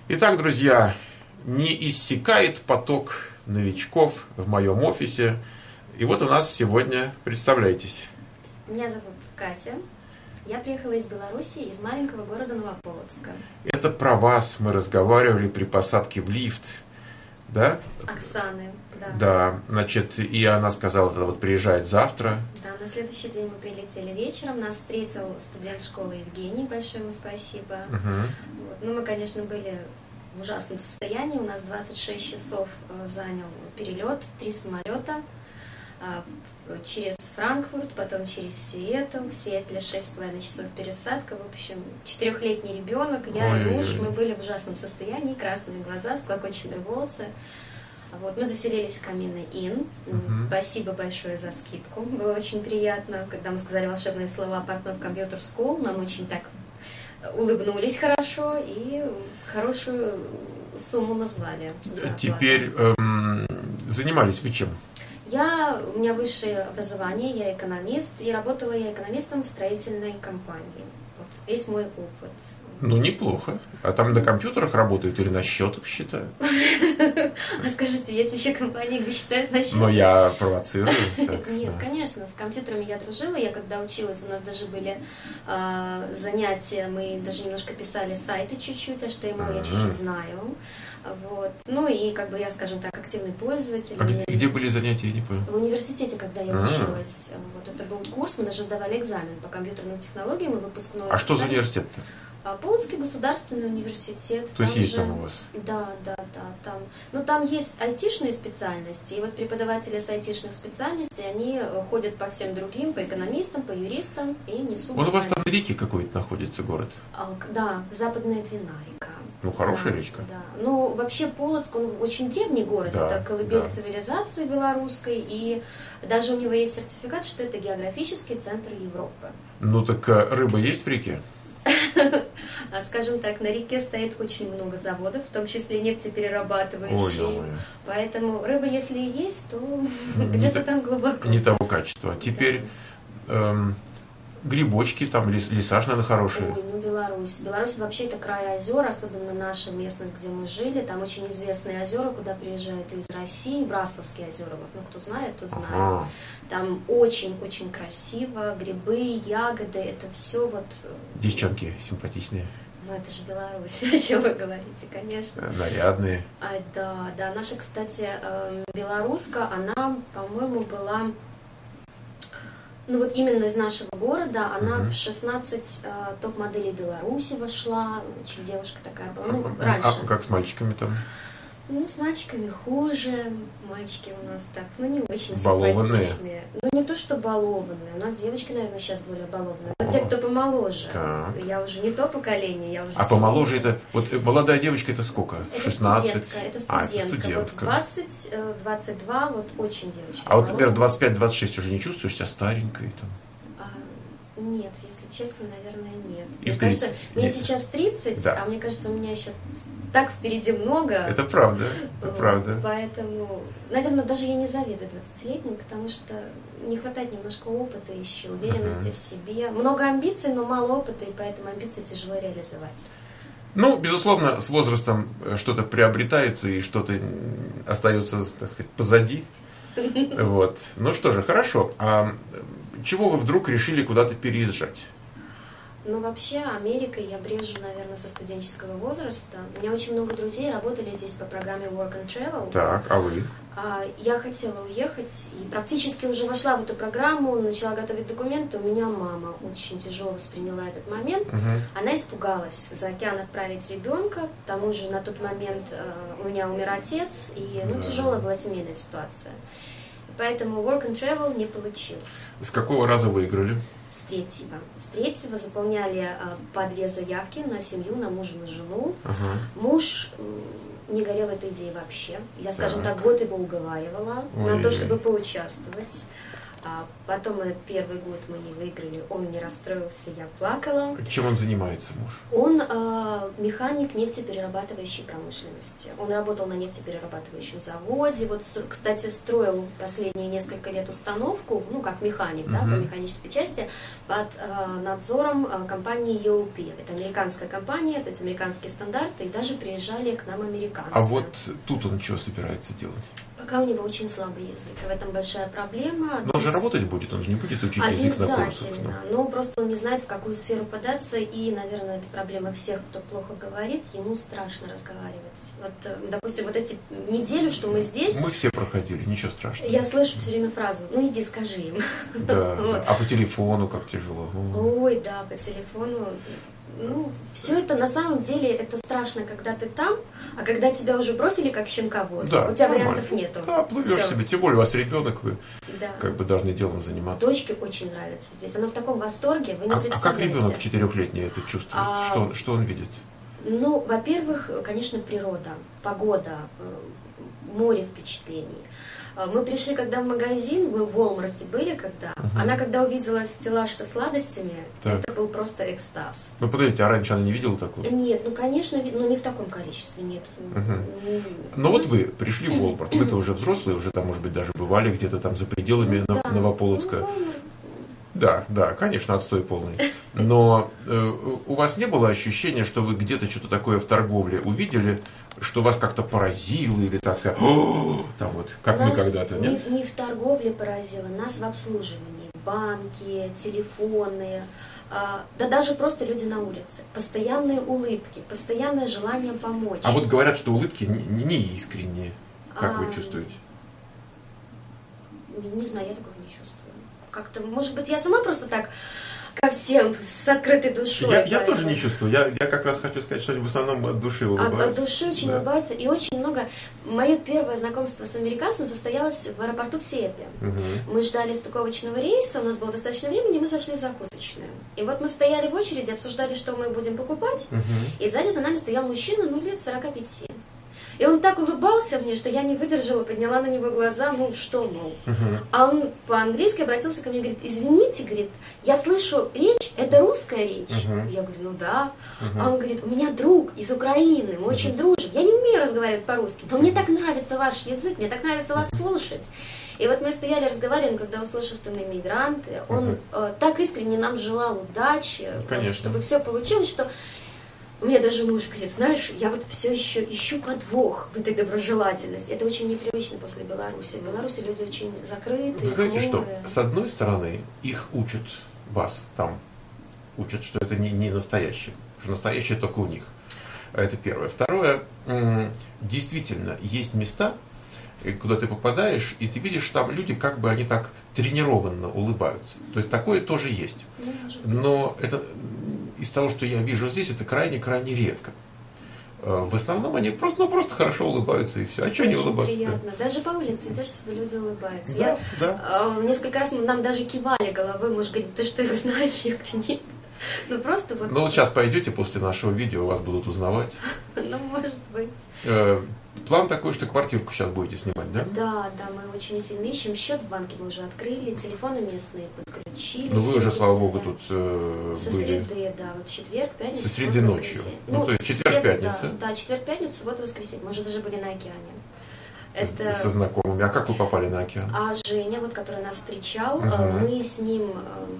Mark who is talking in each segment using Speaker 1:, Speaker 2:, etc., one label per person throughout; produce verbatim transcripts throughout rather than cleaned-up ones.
Speaker 1: Итак, друзья, не иссякает поток новичков в моем офисе. И вот у нас сегодня, представляйтесь.
Speaker 2: Меня зовут Катя. Я приехала из Беларуси, из маленького города Новополоцка.
Speaker 1: Это про вас мы разговаривали при посадке в лифт. Да?
Speaker 2: Оксаны, да.
Speaker 1: Да, значит, и она сказала, что вот приезжает завтра.
Speaker 2: Да, на следующий день мы прилетели вечером. Нас встретил студент школы Евгений, большое ему спасибо.
Speaker 1: Угу.
Speaker 2: Вот. Ну, мы, конечно, были в ужасном состоянии. У нас двадцать шесть часов занял перелет, три самолета. Через Франкфурт, потом через Сиэтл, в Сиэтле шесть с половиной часов пересадка. В общем, четырехлетний ребенок, я
Speaker 1: Ой,
Speaker 2: и муж,
Speaker 1: ой.
Speaker 2: мы были в ужасном состоянии, красные глаза, склокоченные волосы. Вот, мы заселились в Камина Инн.
Speaker 1: Угу.
Speaker 2: Спасибо большое за скидку. Было очень приятно, когда мы сказали волшебные слова «Partner Computer School». Нам очень так улыбнулись хорошо и хорошую сумму назвали. за
Speaker 1: Теперь эм, занимались вы чем?
Speaker 2: Я, у меня высшее образование, я экономист, и работала я экономистом в строительной компании. Вот весь мой опыт.
Speaker 1: Ну, неплохо. А там на компьютерах работают или на счетах считают?
Speaker 2: А скажите, есть еще компании, где считают на счетах?
Speaker 1: Но я провоцирую. Так,
Speaker 2: Нет,
Speaker 1: да.
Speaker 2: конечно, с компьютерами я дружила. Я когда училась, у нас даже были э, занятия, мы даже немножко писали сайты чуть-чуть, эйч ти эм эл я чуть-чуть знаю. Вот. Ну и, как бы я, скажем так, активный пользователь.
Speaker 1: А где, где были занятия, я не понял?
Speaker 2: В университете, когда я
Speaker 1: А.
Speaker 2: училась, вот это был курс, мы даже сдавали экзамен по компьютерным технологиям и выпускной.
Speaker 1: А что за
Speaker 2: экзамен.
Speaker 1: университет-то?
Speaker 2: А, Полоцкий государственный университет.
Speaker 1: То есть есть
Speaker 2: же-
Speaker 1: там у вас?
Speaker 2: Да, да, да, там. Ну там есть айтишные специальности, и вот преподаватели с айтишных специальностей, они э, ходят по всем другим, по экономистам, по юристам и несут.
Speaker 1: Вот у вас
Speaker 2: знания.
Speaker 1: там на реке какой-то находится город.
Speaker 2: А, к- Да, Западная Двина река.
Speaker 1: Ну, хорошая
Speaker 2: Да,
Speaker 1: речка.
Speaker 2: Да. Ну, вообще Полоцк, он очень древний город,
Speaker 1: Да,
Speaker 2: это колыбель
Speaker 1: да.
Speaker 2: цивилизации белорусской, и даже у него есть сертификат, что это географический центр Европы.
Speaker 1: Ну, так а, рыба есть в реке?
Speaker 2: А, Скажем так, на реке стоит очень много заводов, в том числе
Speaker 1: Ой,
Speaker 2: нефтеперерабатывающие.
Speaker 1: ё-моё.
Speaker 2: Поэтому рыба, если и есть, то
Speaker 1: Не
Speaker 2: где-то
Speaker 1: та-
Speaker 2: там глубоко.
Speaker 1: Не того качества. Теперь эм, грибочки, там лес, леса, наверное, хорошие.
Speaker 2: Ой, ну Беларусь. Беларусь вообще это край озер, особенно наша местность, где мы жили. Там очень известные озера, куда приезжают из России, Браславские озера. Вот, ну, кто знает, тот знает.
Speaker 1: Ага.
Speaker 2: Там очень-очень красиво, грибы, ягоды, это все вот... э,
Speaker 1: Девчонки симпатичные,
Speaker 2: Ну, это же Беларусь, о чем вы говорите, конечно.
Speaker 1: э, нарядные.
Speaker 2: А, да, да, наша, кстати, эм, белоруска, она, по-моему, была, ну вот именно из нашего города, она
Speaker 1: Мгм.
Speaker 2: в шестнадцать э, топ-моделей Беларуси вошла, очень девушка такая была, ну,
Speaker 1: А-
Speaker 2: раньше.
Speaker 1: А как с мальчиками там?
Speaker 2: Ну, с мальчиками хуже, мальчики у нас так, ну, не очень
Speaker 1: Балованные?
Speaker 2: симпатичные. Ну, не то, что балованные, у нас девочки, наверное, сейчас более балованные. Но те, кто помоложе,
Speaker 1: Так.
Speaker 2: я уже не то поколение, я уже
Speaker 1: А помоложе
Speaker 2: семейка.
Speaker 1: это... Вот э, молодая девочка это сколько?
Speaker 2: Это
Speaker 1: шестнадцать?
Speaker 2: студентка, это
Speaker 1: А,
Speaker 2: студентка.
Speaker 1: это студентка.
Speaker 2: Вот двадцать, э, двадцать два, вот очень девочка.
Speaker 1: А вот, например,
Speaker 2: балованная.
Speaker 1: двадцать пять двадцать шесть уже не чувствуешь себя старенькой там?
Speaker 2: А, нет, если честно, наверное, нет.
Speaker 1: И
Speaker 2: мне
Speaker 1: в
Speaker 2: кажется,
Speaker 1: тридцать?
Speaker 2: мне
Speaker 1: Нет.
Speaker 2: сейчас тридцать,
Speaker 1: Да.
Speaker 2: а мне кажется, у меня еще так впереди много.
Speaker 1: Это правда, это
Speaker 2: Вот,
Speaker 1: правда.
Speaker 2: Поэтому, наверное, даже я не завидую двадцатилетним, потому что не хватает немножко опыта еще, уверенности
Speaker 1: Мгм.
Speaker 2: в себе. Много амбиций, но мало опыта, и поэтому амбиции тяжело реализовать.
Speaker 1: Ну, безусловно, с возрастом э, что-то приобретается и что-то м, остается, так сказать, позади. Вот. Ну что же, хорошо. А э, чего вы вдруг решили куда-то переезжать?
Speaker 2: Ну, вообще, Америкой я брежу, наверное, со студенческого возраста. У меня очень много друзей работали здесь по программе Work and Travel.
Speaker 1: Так, а вы?
Speaker 2: А, Я хотела уехать и практически уже вошла в эту программу, начала готовить документы. У меня мама очень тяжело восприняла этот момент.
Speaker 1: Мгм.
Speaker 2: Она испугалась за океан отправить ребенка. К тому же на тот момент э, у меня умер отец, и ну,
Speaker 1: Да.
Speaker 2: тяжелая была семейная ситуация. Поэтому Work and Travel не получилось.
Speaker 1: С какого раза выиграли?
Speaker 2: С третьего. С третьего заполняли э, по две заявки на семью, на мужа, на жену.
Speaker 1: Ага.
Speaker 2: Муж м, не горел этой идеей вообще. Я, скажем
Speaker 1: Так.
Speaker 2: так, год его уговаривала на
Speaker 1: Ой-ой-ой.
Speaker 2: то, чтобы поучаствовать. А потом мы, первый год мы не выиграли, он не расстроился, я плакала.
Speaker 1: Чем он занимается, муж?
Speaker 2: Он э, механик нефтеперерабатывающей промышленности. Он работал на нефтеперерабатывающем заводе. Вот, кстати, строил последние несколько лет установку, ну, как механик, uh-huh. да, по механической части, под э, надзором э, компании и о пи. Это американская компания, то есть американские стандарты, и даже приезжали к нам американцы.
Speaker 1: А вот тут он что собирается делать?
Speaker 2: Пока у него очень слабый язык, и в этом большая проблема.
Speaker 1: Но он же работать будет, он же не будет учить язык на курсах.
Speaker 2: Обязательно, но просто он не знает, в какую сферу податься, и, наверное, это проблема всех, кто плохо говорит, ему страшно разговаривать. Вот, допустим, вот эти неделю, что мы здесь...
Speaker 1: Мы все проходили, ничего страшного.
Speaker 2: Я слышу все время фразу, ну иди скажи им.
Speaker 1: Да, вот. Да. А по телефону как тяжело.
Speaker 2: Ой, да, по телефону... Ну, все это на самом деле это страшно, когда ты там, а когда тебя уже бросили как щенка в воду,
Speaker 1: да,
Speaker 2: у тебя
Speaker 1: нормально.
Speaker 2: Вариантов нету.
Speaker 1: Да, плывешь себе, тем более у вас ребенок, вы
Speaker 2: да.
Speaker 1: как бы должны делом заниматься.
Speaker 2: Дочке очень нравится здесь, она в таком восторге, вы не
Speaker 1: а,
Speaker 2: представляете.
Speaker 1: А как ребенок четырехлетний это чувствует? А... Что, он, что он видит?
Speaker 2: Ну, во-первых, конечно, природа, погода, море впечатлений. Мы пришли, когда в магазин, мы в Walmart были, когда. Uh-huh. Она, когда увидела стеллаж со сладостями, так. это был просто экстаз.
Speaker 1: Ну, подождите, а раньше она не видела такого?
Speaker 2: Нет, ну, конечно, но не в таком количестве, нет.
Speaker 1: Uh-huh. Ну, вот вы пришли в Walmart, вы-то уже взрослые, уже там, может быть, даже бывали где-то там за пределами ну, да. Новополоцка. Ну, да, да, конечно, отстой полный. Но э, у вас не было ощущения, что вы где-то что-то такое в торговле увидели, что вас как-то поразило или так сказать, там вот, как нас мы когда-то, нет?
Speaker 2: Не, не в торговле поразило, нас в обслуживании, банки, телефоны, а, да даже просто люди на улице, постоянные улыбки, постоянное желание помочь.
Speaker 1: А вот говорят, что улыбки не, не искренние, как а, вы чувствуете?
Speaker 2: Не, не знаю, я такого не чувствую. Как-то, может быть, я сама просто так ко всем с открытой душой.
Speaker 1: Я, я тоже не чувствую. Я, я как раз хочу сказать, что в основном от души улыбаются.
Speaker 2: От, от души очень да. улыбаются. И очень много... Мое первое знакомство с американцем состоялось в аэропорту в Сиэтле. Угу. Мы ждали стыковочного рейса, у нас было достаточно времени, мы зашли в закусочную. И вот мы стояли в очереди, обсуждали, что мы будем покупать. Угу. И сзади за нами стоял мужчина, ну, лет сорока пяти. И он так улыбался мне, что я не выдержала, подняла на него глаза, ну что, мол. Uh-huh. А он по-английски обратился ко мне и говорит, извините, говорит, я слышу речь, это русская речь. Uh-huh. Я говорю, ну да. Uh-huh. А он говорит, у меня друг из Украины, мы uh-huh. очень дружим. Я не умею разговаривать по-русски, но мне так нравится ваш язык, мне так нравится вас слушать. И вот мы стояли, разговаривали, когда услышал, что мы мигранты, он uh-huh. э, так искренне нам желал удачи, вот, чтобы все получилось, что... У меня даже муж говорит, знаешь, я вот все еще ищу подвох в этой доброжелательности. Это очень непривычно после Беларуси. В Беларуси люди очень закрыты.
Speaker 1: Вы знаете что, с одной стороны, их учат, вас там учат, что это не, не настоящее, что настоящее только у них. Это первое. Второе, действительно, есть места, куда ты попадаешь, и ты видишь, там люди, как бы они так тренированно улыбаются. То есть такое тоже есть. Но это... Из того, что я вижу здесь, это крайне-крайне редко. В основном они просто, ну, просто хорошо улыбаются и все. А что они улыбаться?
Speaker 2: Приятно. Даже по улице идешь, тебе люди улыбаются.
Speaker 1: Да,
Speaker 2: я,
Speaker 1: да.
Speaker 2: э, несколько раз нам даже кивали головой. Муж говорит, ты что, их знаешь? Я говорю, нет. Ну просто вот...
Speaker 1: Ну вот сейчас пойдете после нашего видео, вас будут узнавать.
Speaker 2: Ну, может быть.
Speaker 1: План такой, что квартирку сейчас будете снимать, да?
Speaker 2: Да, да, мы очень сильно ищем. Счет в банке мы уже открыли, телефоны местные подключили.
Speaker 1: Ну вы уже, слава богу, тут э,
Speaker 2: Со
Speaker 1: были.
Speaker 2: среды, да, вот четверг, пятница.
Speaker 1: Со среды ночью. Ну, ну то есть четверг-пятница.
Speaker 2: Да, да, четверг-пятница, вот воскресенье. Мы уже даже были на океане. Это...
Speaker 1: Со знакомыми. А как вы попали на океан?
Speaker 2: А Женя, вот, который нас встречал, uh-huh. мы с ним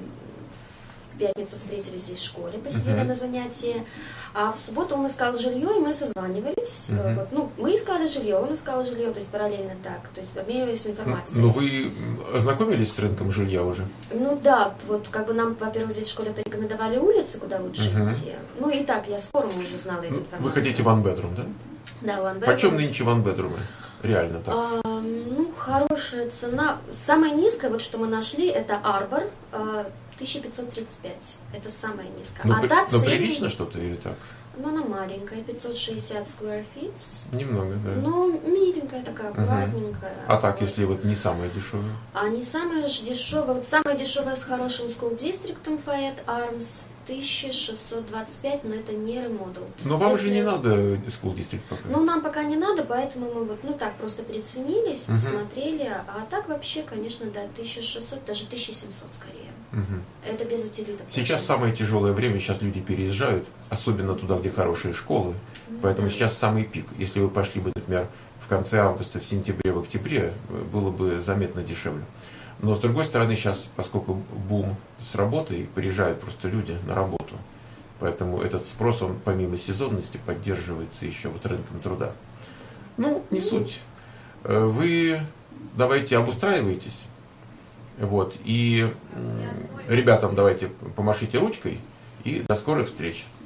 Speaker 2: в пятницу встретились здесь в школе, посидели uh-huh. на занятии. А в субботу он искал жилье, и мы созванивались. Uh-huh. Вот, ну, мы искали жилье, он искал жилье, то есть параллельно так, то есть обменивались информацией.
Speaker 1: Ну, вы ознакомились с рынком жилья уже?
Speaker 2: Ну да, вот как бы нам, во-первых, здесь в школе порекомендовали улицы, куда лучше uh-huh. идти. Ну и так, я с форума уже знала эту информацию.
Speaker 1: Вы хотите one bedroom, да?
Speaker 2: Да, one bedroom.
Speaker 1: Почем нынче one bedroom? Реально так?
Speaker 2: А, ну, хорошая цена. Самая низкая, вот что мы нашли, это Арбор. тысяча пятьсот тридцать пять. Это самая низкая.
Speaker 1: Ну,
Speaker 2: а
Speaker 1: при,
Speaker 2: так
Speaker 1: но
Speaker 2: средний...
Speaker 1: прилично что-то или так?
Speaker 2: Ну, она маленькая, пятьсот шестьдесят square feet.
Speaker 1: Немного, да.
Speaker 2: Ну, миленькая такая, аккуратненькая.
Speaker 1: Угу. А так, если вот не самая дешевая?
Speaker 2: А не самая же дешевая. Вот самая дешевая с хорошим school district'ом Fayette Arms тысяча шестьсот двадцать пять, но это не ремодел.
Speaker 1: Но вам
Speaker 2: Если...
Speaker 1: же не надо school district пока.
Speaker 2: Ну, нам пока не надо, поэтому мы вот, ну так, просто приценились,
Speaker 1: угу.
Speaker 2: посмотрели. А так вообще, конечно, да, тысяча шестьсот, даже тысяча семьсот скорее.
Speaker 1: Угу.
Speaker 2: Это без утилитов.
Speaker 1: Сейчас самое тяжелое время, сейчас люди переезжают, особенно туда, где хорошие школы, mm-hmm. поэтому сейчас самый пик. Если вы пошли бы, например, в конце августа, в сентябре, в октябре, было бы заметно дешевле. Но с другой стороны, сейчас, поскольку бум с работой, приезжают просто люди на работу, поэтому этот спрос, он помимо сезонности поддерживается еще вот рынком труда. Ну, не mm-hmm. суть. Вы давайте обустраивайтесь. Вот, и ребятам давайте помашите ручкой и до скорых встреч.